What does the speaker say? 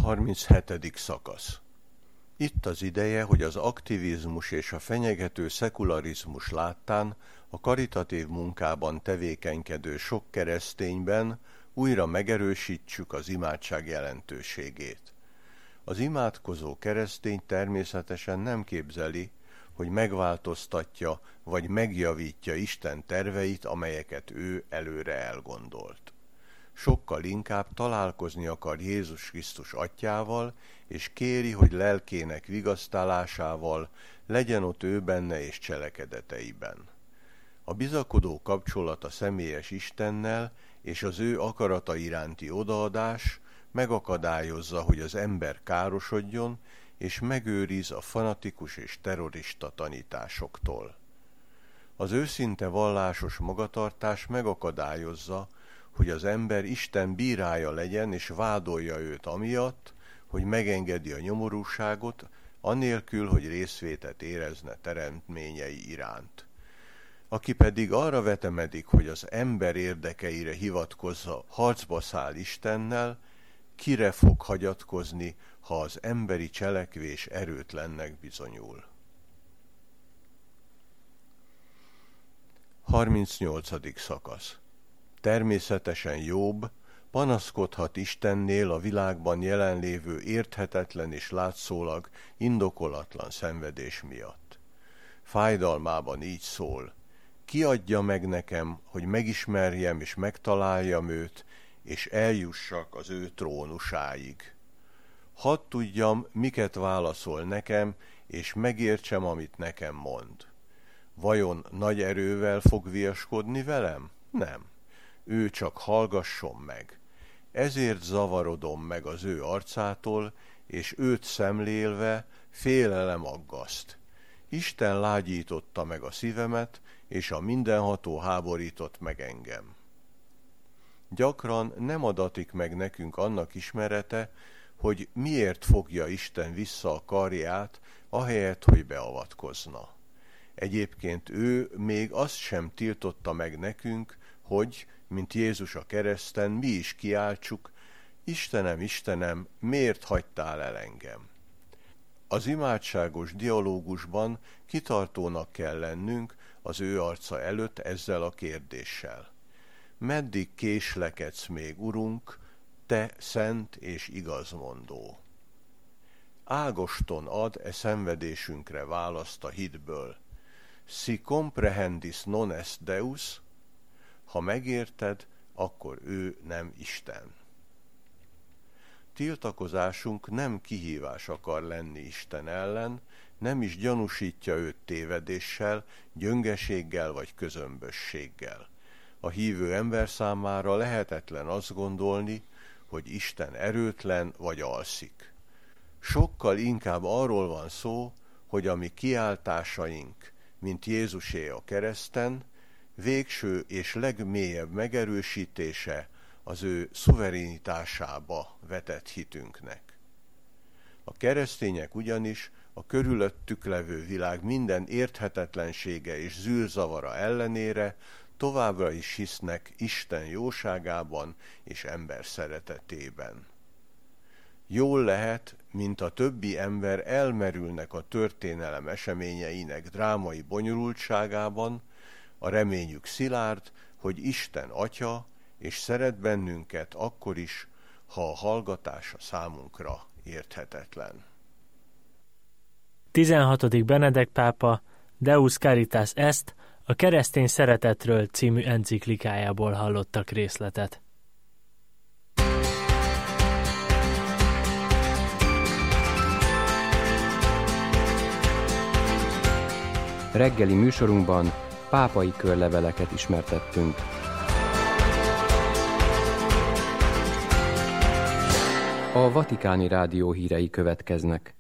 37. szakasz. Itt az ideje, hogy az aktivizmus és a fenyegető szekularizmus láttán a karitatív munkában tevékenykedő sok keresztényben újra megerősítsük az imádság jelentőségét. Az imádkozó keresztény természetesen nem képzeli, hogy megváltoztatja vagy megjavítja Isten terveit, amelyeket ő előre elgondolt. Sokkal inkább találkozni akar Jézus Krisztus atyjával, és kéri, hogy lelkének vigasztalásával legyen ott ő benne és cselekedeteiben. A bizakodó kapcsolat a személyes Istennel és az ő akarata iránti odaadás megakadályozza, hogy az ember károsodjon, és megőriz a fanatikus és terrorista tanításoktól. Az őszinte vallásos magatartás megakadályozza, hogy az ember Isten bírája legyen és vádolja őt amiatt, hogy megengedi a nyomorúságot, anélkül, hogy részvétet érezne teremtményei iránt. Aki pedig arra vetemedik, hogy az ember érdekeire hivatkozva harcba száll Istennel, kire fog hagyatkozni, ha az emberi cselekvés erőtlennek bizonyul. 38. szakasz. Természetesen Jobb panaszkodhat Istennél a világban jelenlévő érthetetlen és látszólag indokolatlan szenvedés miatt. Fájdalmában így szól: ki adja meg nekem, hogy megismerjem és megtaláljam őt, és eljussak az ő trónusáig. Hadd tudjam, miket válaszol nekem, és megértsem, amit nekem mond. Vajon nagy erővel fog viaskodni velem? Nem. Ő csak hallgasson meg. Ezért zavarodom meg az ő arcától, és őt szemlélve félelem aggaszt. Isten lágyította meg a szívemet, és a mindenható háborított meg engem. Gyakran nem adatik meg nekünk annak ismerete, hogy miért fogja Isten vissza a karját, ahelyett, hogy beavatkozna. Egyébként ő még azt sem tiltotta meg nekünk, hogy, mint Jézus a kereszten, mi is kiáltsuk: Istenem, Istenem, miért hagytál el engem? Az imádságos dialógusban kitartónak kell lennünk az ő arca előtt ezzel a kérdéssel: meddig késlekedsz még, Urunk, te szent és igazmondó? Ágoston ad szenvedésünkre választ a hitből: si comprehendis non est Deus, ha megérted, akkor ő nem Isten. Tiltakozásunk nem kihívás akar lenni Isten ellen, nem is gyanúsítja őt tévedéssel, gyöngeséggel vagy közömbösséggel. A hívő ember számára lehetetlen azt gondolni, hogy Isten erőtlen vagy alszik. Sokkal inkább arról van szó, hogy a mi kiáltásaink, mint Jézusé a kereszten, végső és legmélyebb megerősítése az ő szuverenitásába vetett hitünknek. A keresztények ugyanis a körülöttük levő világ minden érthetetlensége és zűrzavara ellenére továbbra is hisznek Isten jóságában és ember szeretetében. Jól lehet, mint a többi ember elmerülnek a történelem eseményeinek drámai bonyolultságában, a reményük szilárd, hogy Isten Atya, és szeret bennünket akkor is, ha a hallgatása számunkra érthetetlen. 16. Benedek pápa Deus Caritas Est, a keresztény szeretetről című enciklikájából hallottak részletet. Reggeli műsorunkban pápai körleveleket ismertettünk. A Vatikáni Rádió hírei következnek.